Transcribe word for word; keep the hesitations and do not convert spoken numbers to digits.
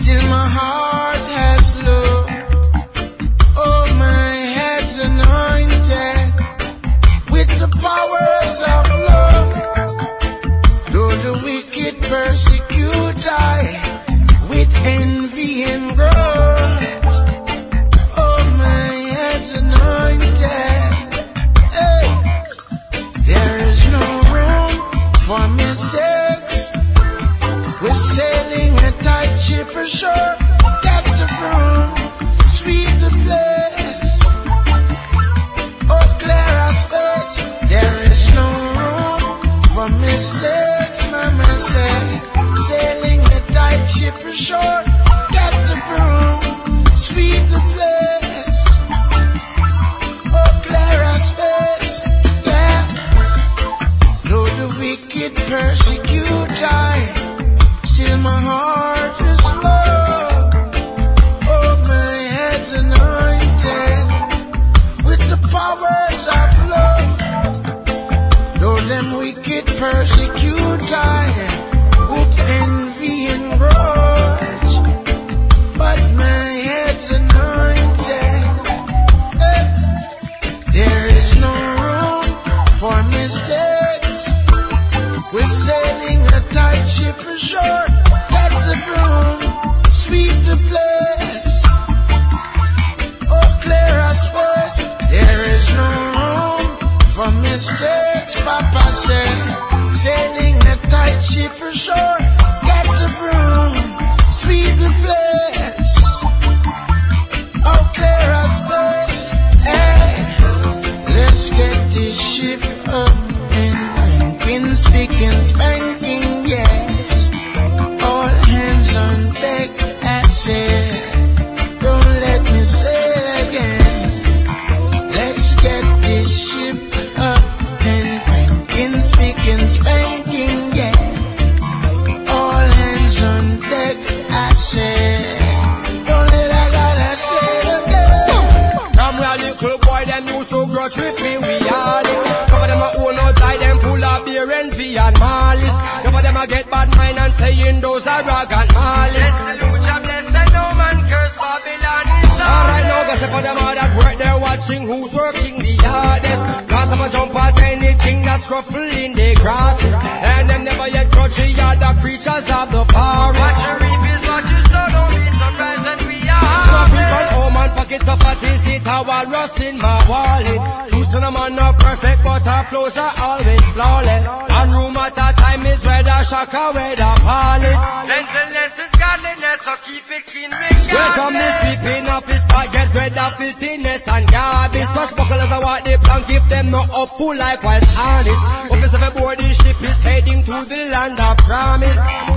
Still my heart has love. Oh, my head's anointed with the powers of love. Though the wicked persecute I with envy and grudge. Oh, my head's anointed. Hey, there is no room for mistakes. We're sailing a tight ship for sure. Get the broom, sweep the place. Oh, clear our space. There is no room for mistakes, mama say. Sailing a tight ship for sure. Get the broom, sweep the place. Oh, clear our space, yeah. Though the wicked persecute I, still my heart is love. Oh, my head's anointed with the powers of love. Though them wicked persecute I with envy and grudge, but my head's anointed. Hey. There is no room for mistakes. We're sailing a tight ship for sure. Get the broom, sweep the place. Oh, clear our space. There is no room for mistakes, Papa say. Sailing a tight ship for sure. Get the broom, sweep the place. Oh, clear our space. Hey, let's get this ship up and drinking, speaking, spanking, yes. All hands on deck, I said. Don't let me say it again. Let's get this ship up and drinking, speaking, spanking, yeah. All hands on deck, I said. Don't let I gotta say it again. Come here, little boy, them used to grudge with me, we all it. Some of them are old outside, them full of beer, envy and malice. Some of them are get bad mind and saying those are rag and malice. Bless the Lucha, bless the no man curse Babylon is Alright, now go say for them all that work, they're watching who's working the hardest. Cause some a jump at anything that's ruffling the grasses. And them never yet grudge the other creatures of the forest. what you reap is what you sow, don't be surprised when we Some are people home and pockets of a taste it, how I rust in my wallet. Choose to them are not perfect, but our flows are always flawless. And room at a time is where the shaka, where the palace. Gentleness is godliness, so keep it clean regardless. Welcome this sweeping of his pot, get rid of filthiness and garbage. Such bucklers are what they plan, give them no up full likewise honest. Office of a board, the ship is heading to the land of promise.